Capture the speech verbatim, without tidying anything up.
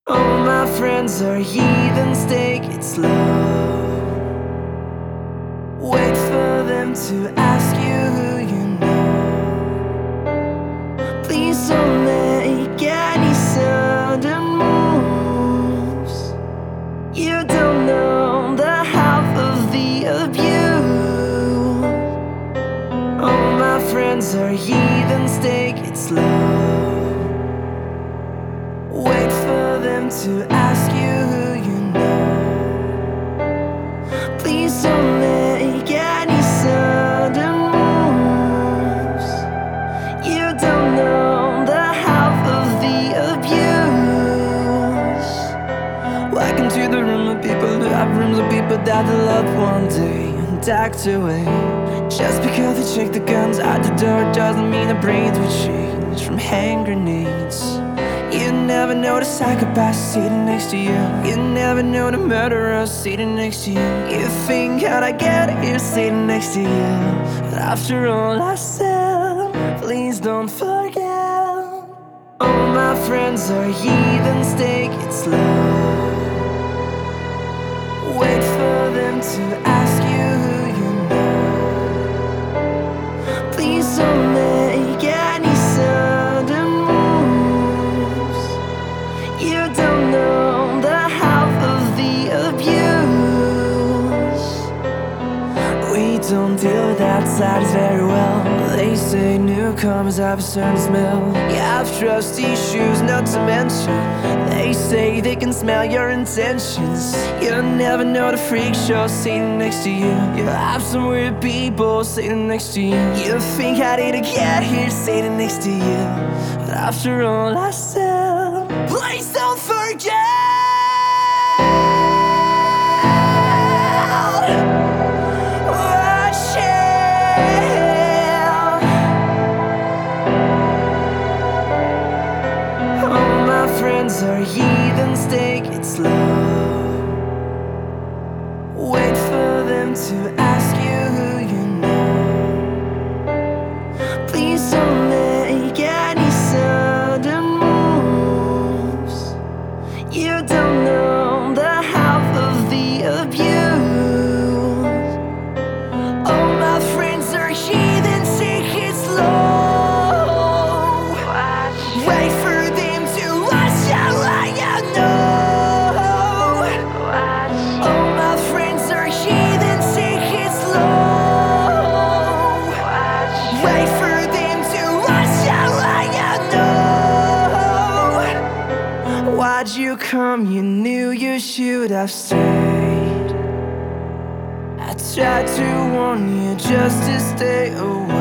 All my friends are heathens, take it slow. Wait for them to ask you who you know. Please don't make any sudden moves. You don't know the half of the abuse. All my friends are heathens, take it slow. Wait for them to ask you who you know. Please don't make any sudden moves. You don't know the half of the abuse. Welcome to the room of people who have rooms of people that they loved one day and docked away. Just because they check the guns at the door doesn't mean their brains will change from hand grenades. You never know the psychopath sitting next to you. You never know the murderer sitting next to you. You think how'd I get here sitting next to you? But after all I said, please don't forget. All my friends are heathens, take it slow. Wait for them to ask you who you know. Please don't make any sudden moves. You don't know the half of the abuse. We don't deal with outsiders very well. They say newcomers have a certain smell. You have trust issues, not to mention they say they can smell your intentions. You never know the freak show sitting next to you. You have some weird people sitting next to you. You think how did I get here sitting next to you? But after all I said, please don't forget. Friends are heathens, take it slow. Wait for them to ask you who you know. Please don't make any sudden moves. You don't know the half of the abuse. All my friends are heathens, take it slow. Wait for them to ask you who you know. All my friends are heathens, take it slow. Wait for them to ask you who you know. Why'd you come? You knew you should have stayed. I tried to warn you just to stay away.